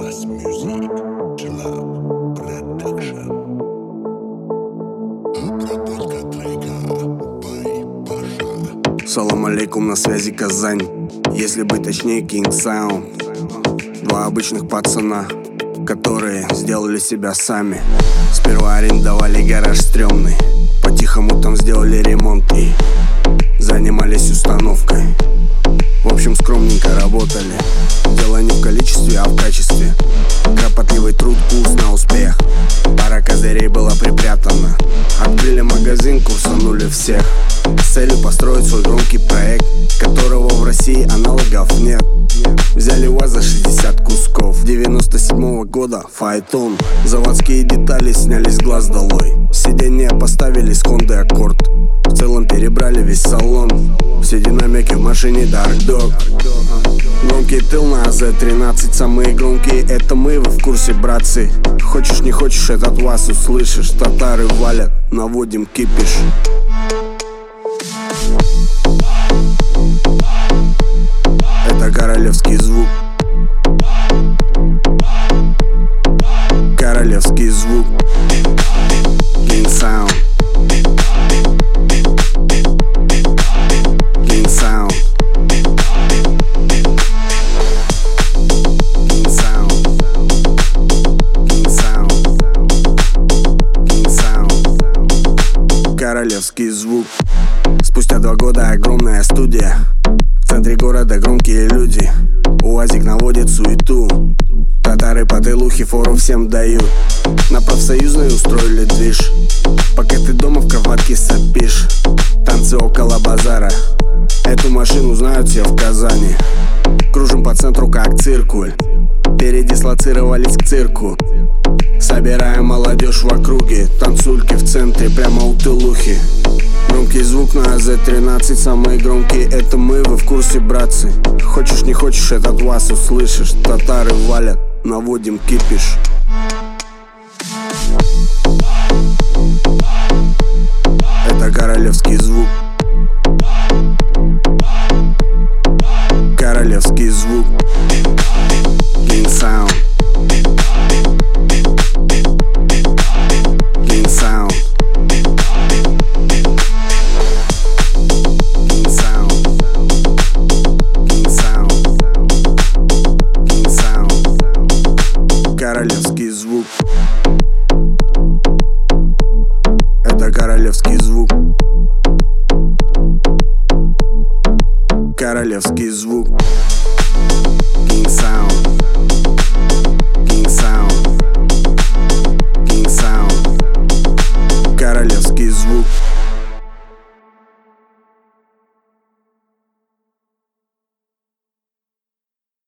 Bass Music, Chill Out Production. Обработка трека by Паша. Салам алейкум, на связи Казань. Если быть точнее, King Sound. Два обычных пацана, которые сделали себя сами. Сперва арендовали гараж стрёмный, по-тихому там сделали ремонт и занимались установкой. В общем, скромненько работали. Дело не в количестве, а в качестве. Кропотливый труд, курс на успех. Пара козырей была припрятана. Открыли магазин, курсанули всех с целью построить свой громкий проект, которого в России аналогов нет. Взяли УАЗ за 60 кусков 97-го года, фаэтон. Заводские детали сняли с глаз долой. Сиденья поставили с Honda Accord. В целом перебрали весь салон. Все динамики в машине Dark Dog. Громкий тыл на АЗ-13. Самые громкие это мы, вы в курсе, братцы. Хочешь не хочешь, этот вас услышишь. Татары валят, наводим кипиш. Это королевский звук. Королевский звук. King Sound. King Sound. King Sound. King Sound. King Sound. Королевский звук. Спустя 2 года огромная студия. В центре города громкие люди. УАЗик наводит суету. Татары по тылухе фору всем дают. На профсоюзной устроили движ. Пока ты дома в кроватке сопишь. Танцы около базара. Эту машину знают все в Казани. Кружим по центру как циркуль. Передислоцировались к цирку. Собираем молодежь в округе. Танцульки в центре, прямо у тылухи. Громкий звук на АЗ-13. Самые громкие это мы, вы в курсе, братцы. Хочешь не хочешь, этот вас услышишь. Татары валят, наводим кипиш. Это королевский звук. Королевский звук. King Sound. King Sound. King Sound. King Sound. King Sound. Королевский звук. Это королевский звук. Королевский звук. King Sound. King Sound. King Sound. Королевский звук.